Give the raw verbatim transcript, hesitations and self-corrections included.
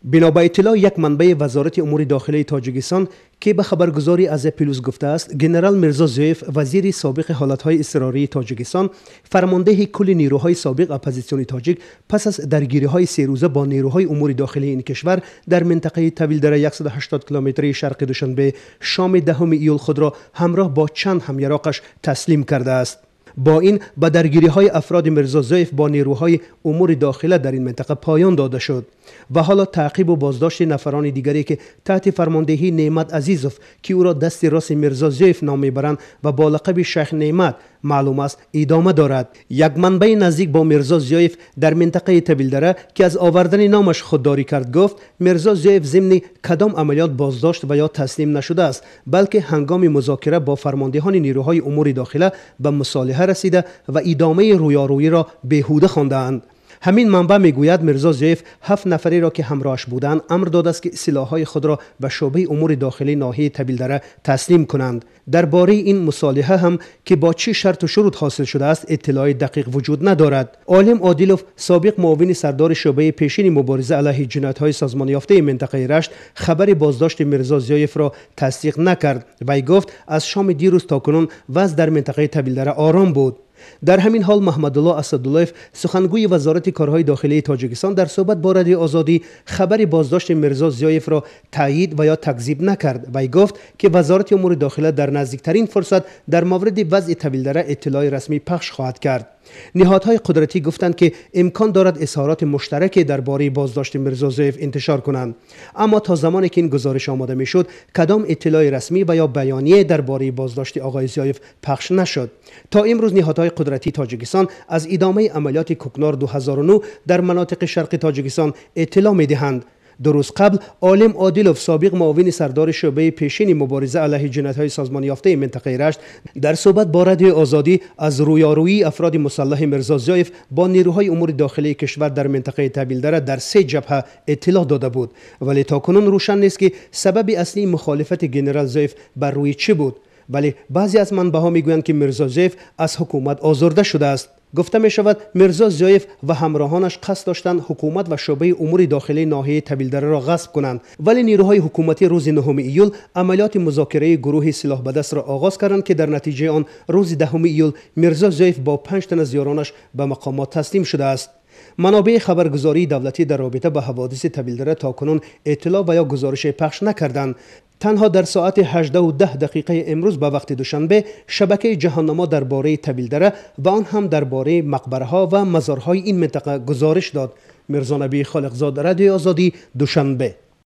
بنا به اطلاع یک منبع وزارت امور داخلی تاجیکستان که به خبرگزاری از پیروز گفته است، ژنرال میرزا زویف وزیر سابق حالتهای اضطراری تاجیکستان فرمانده کل نیروهای سابق اپوزیسیون تاجیک پس از درگیری‌های سه روزه با نیروهای امور داخلی این کشور در منطقه طویلدره صد و هشتاد کیلومتری شرق دوشنبه شام دهم ایول خود را همراه با چند همیراقش تسلیم کرده است. با این به درگیری‌های افراد میرزا زویف با نیروهای امور داخله در این منطقه پایان داده شد و حالا تعقیب و بازداشت نفران دیگری که تحت فرماندهی نعمت عزیزوف که او را دست راست میرزا زویف نام میبرند و با لقب شیخ نعمت معلوم است ادامه دارد. یک منبع نزدیک با میرزا زویف در منطقه طویلدره که از آوردن نامش خودداری کرد گفت میرزا زویف ضمن کدام عملیات بازداشت و یا تسلیم نشده است، بلکه هنگام مذاکره با فرماندهان نیروهای امور داخله به مصالحه رسیده و ادامه رویارویی را بیهوده خواندند. همین منبع میگوید میرزا زویف هفت نفری را که همراهش بودند امر داده است که سلاح‌های خود را به شعبه امور داخلی ناحیه طویلدره تسلیم کنند. درباره این مصالحه هم که با چه شرط و شروط حاصل شده است اطلاع دقیق وجود ندارد. عالم عادلوف سابق معاون سردار شعبه پیشین مبارزه علیه جنایت‌های سازمان یافته منطقه رشت خبر بازداشت میرزا زویف را تصدیق نکرد. وی گفت از شام دیروز تا کنون وضع در منطقه طویلدره آرام بود. در همین حال محمد الله اسداللهیف سخنگوی وزارت کارهای داخلی تاجیکستان در صحبت با رادیو آزادی خبر بازداشت میرزا زویف را تایید و یا تکذیب نکرد. وی گفت که وزارت امور داخله در نزدیکترین فرصت در مورد وضع طویلدره اطلاع رسمی پخش خواهد کرد. نهادهای قدرتی گفتند که امکان دارد اظهارات مشترک درباره بازداشت میرزا زویف انتشار کنند، اما تا زمانی که این گزارش آماده میشد کدام اطلاع رسمی و یا بیانیه درباره بازداشت آقای زویف پخش نشد. تا امروز نهادهای قدرتی تاجیکستان از ادامه عملیات کوکنار دو هزار و نه در مناطق شرق تاجیکستان اطلاع میدهند. دو روز قبل عالم عادلوف سابق معاون سردار شعبه پیشین مبارزه علیه جنایت‌های سازمان یافته منطقه رشت در صحبت با رادیو آزادی از رویارویی افراد مسلح میرزا زویف با نیروهای امور داخلی کشور در منطقه طویلدره در سه جبهه اطلاع داده بود، ولی تاکنون روشن نیست که سبب اصلی مخالفت ژنرال زویف بر روی چه بود. ولی بعضی از منبع‌ها میگویند که میرزا زویف از حکومت آزرده شده است. گفته می شود میرزا زویف و همراهانش قصد داشتند حکومت و شعبه امور داخلی ناحیه طویلدره را غصب کنند، ولی نیروهای حکومتی روز نهم ایول عملیات مذاکره گروه سلاح به دست را آغاز کردند که در نتیجه آن روز دهم ایول میرزا زویف با پنج تن از یارانش به مقامات تسلیم شده است. منابع خبرگزاری دولتی در رابطه با حوادث طویلدره تاکنون اطلاع و یا گزارش پخش نکردند. تنها در ساعت هجده و ده دقیقه امروز به وقت دوشنبه شبکه جهان‌نما درباره طویلدره و آن هم درباره مقبره‌ها و مزارهای این منطقه گزارش داد. میرزا نبی خالقزاد، رادیو آزادی، دوشنبه.